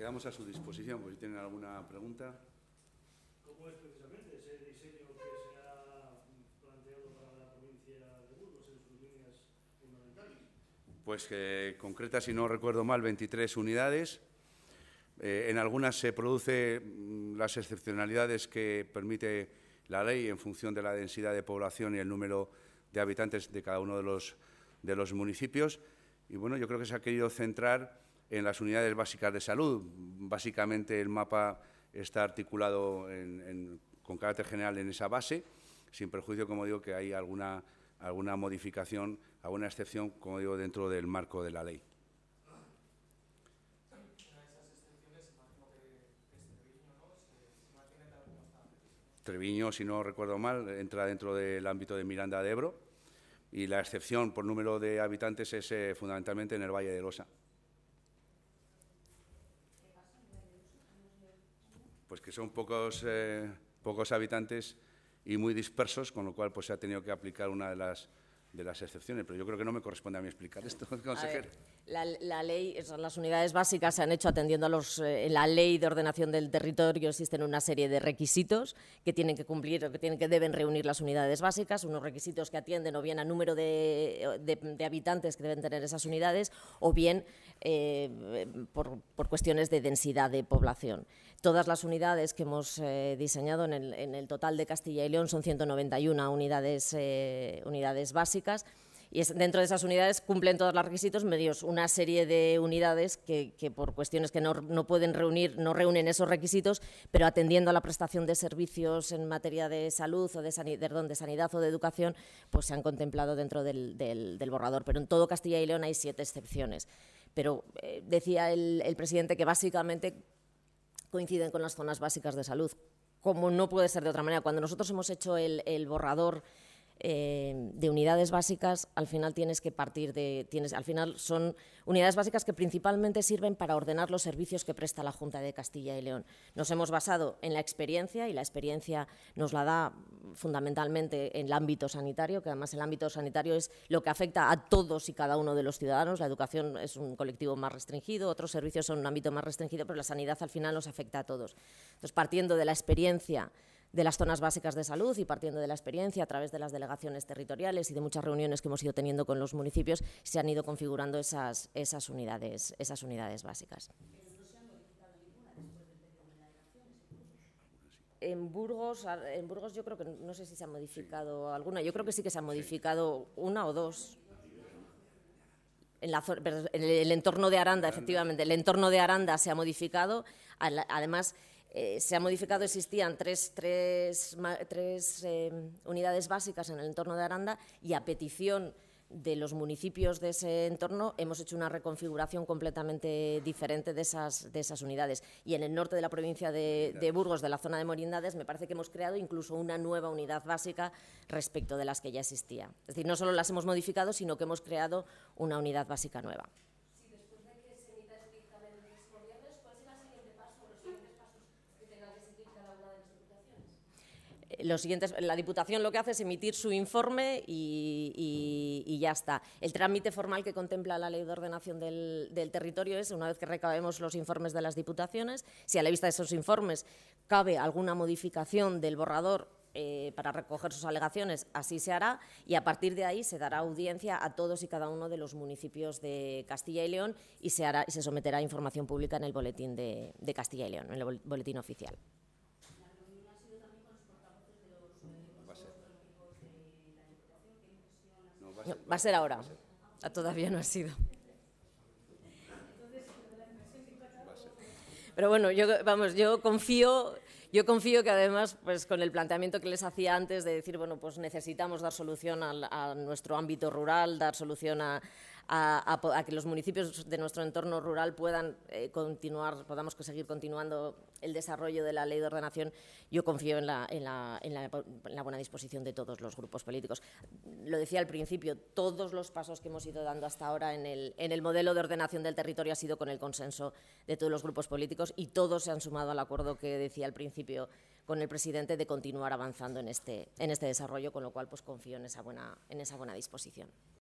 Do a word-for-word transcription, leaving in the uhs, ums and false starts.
quedamos a su disposición, por si tienen alguna pregunta. ¿Cómo es precisamente ese diseño que se ha planteado para la provincia de Burgos en sus líneas fundamentales? Pues que concreta, si no recuerdo mal, veintitrés unidades. Eh, en algunas se producen las excepcionalidades que permite la ley en función de la densidad de población y el número de habitantes de cada uno de los, de los municipios. Y bueno, yo creo que se ha querido centrar en las unidades básicas de salud. Básicamente el mapa está articulado en, en, con carácter general en esa base, sin perjuicio, como digo, que hay alguna, alguna modificación, alguna excepción, como digo, dentro del marco de la ley. Treviño, si no recuerdo mal, entra dentro del ámbito de Miranda de Ebro y la excepción por número de habitantes es eh, fundamentalmente en el Valle de Losa. Pues que son pocos, eh, pocos habitantes y muy dispersos, con lo cual pues, se ha tenido que aplicar una de las, de las excepciones. Pero yo creo que no me corresponde a mí explicar esto, consejero. La, la ley, las unidades básicas se han hecho atendiendo a los… En la ley de ordenación del territorio existen una serie de requisitos que tienen que cumplir o que, tienen, que deben reunir las unidades básicas, unos requisitos que atienden o bien a número de, de, de habitantes que deben tener esas unidades o bien eh, por, por cuestiones de densidad de población. Todas las unidades que hemos eh, diseñado en el, en el total de Castilla y León son ciento noventa y una unidades, eh, unidades básicas. Y es, dentro de esas unidades cumplen todos los requisitos, medios una serie de unidades que, que por cuestiones que no, no pueden reunir, no reúnen esos requisitos, pero atendiendo a la prestación de servicios en materia de salud o de, sanidad, perdón, de sanidad o de educación, pues se han contemplado dentro del, del, del borrador. Pero en todo Castilla y León hay siete excepciones. Pero eh, decía el, el presidente que básicamente coinciden con las zonas básicas de salud, como no puede ser de otra manera. Cuando nosotros hemos hecho el, el borrador Eh, de unidades básicas, al final tienes que partir de, tienes, al final son unidades básicas que principalmente sirven para ordenar los servicios que presta la Junta de Castilla y León. Nos hemos basado en la experiencia y la experiencia nos la da fundamentalmente en el ámbito sanitario, que además el ámbito sanitario es lo que afecta a todos y cada uno de los ciudadanos. La educación es un colectivo más restringido, otros servicios son un ámbito más restringido, pero la sanidad al final nos afecta a todos. Entonces, partiendo de la experiencia de las zonas básicas de salud y partiendo de la experiencia a través de las delegaciones territoriales y de muchas reuniones que hemos ido teniendo con los municipios, se han ido configurando esas, esas, unidades, esas unidades básicas. ¿Pero no se ha modificado ninguna después del periodo de la elección? En Burgos, en Burgos yo creo que no sé si se ha modificado alguna, yo creo que sí que se ha modificado una o dos. En, la, en el entorno de Aranda, efectivamente, el entorno de Aranda se ha modificado, además eh, se ha modificado, existían tres, tres, tres eh, unidades básicas en el entorno de Aranda y a petición de los municipios de ese entorno hemos hecho una reconfiguración completamente diferente de esas, de esas unidades. Y en el norte de la provincia de, de Burgos, de la zona de Morindades, me parece que hemos creado incluso una nueva unidad básica respecto de las que ya existía. Es decir, no solo las hemos modificado, sino que hemos creado una unidad básica nueva. Sí, después de que se emita ese dictamen del próximo viernes, ¿cuál será el siguiente paso o los siguientes pasos que tengan que seguir cada una de las diputaciones? Los siguientes, la Diputación lo que hace es emitir su informe y, y, y ya está. El trámite formal que contempla la Ley de Ordenación del, del Territorio es, una vez que recabemos los informes de las Diputaciones, si a la vista de esos informes cabe alguna modificación del borrador eh, para recoger sus alegaciones, así se hará y a partir de ahí se dará audiencia a todos y cada uno de los municipios de Castilla y León y se, hará, y se someterá a información pública en el boletín de, de Castilla y León, en el boletín oficial. No, va a ser ahora, todavía no ha sido. Pero bueno, yo, vamos, yo confío, yo confío que además, pues con el planteamiento que les hacía antes de decir, bueno, pues necesitamos dar solución a, a nuestro ámbito rural, dar solución a, a, a, a que los municipios de nuestro entorno rural puedan eh, continuar, podamos seguir continuando el desarrollo de la Ley de Ordenación. Yo confío en la, en, la, en, la, en la buena disposición de todos los grupos políticos. Lo decía al principio, todos los pasos que hemos ido dando hasta ahora en el, en el modelo de ordenación del territorio ha sido con el consenso de todos los grupos políticos y todos se han sumado al acuerdo que decía al principio con el presidente de continuar avanzando en este, en este desarrollo, con lo cual pues confío en esa buena, en esa buena disposición.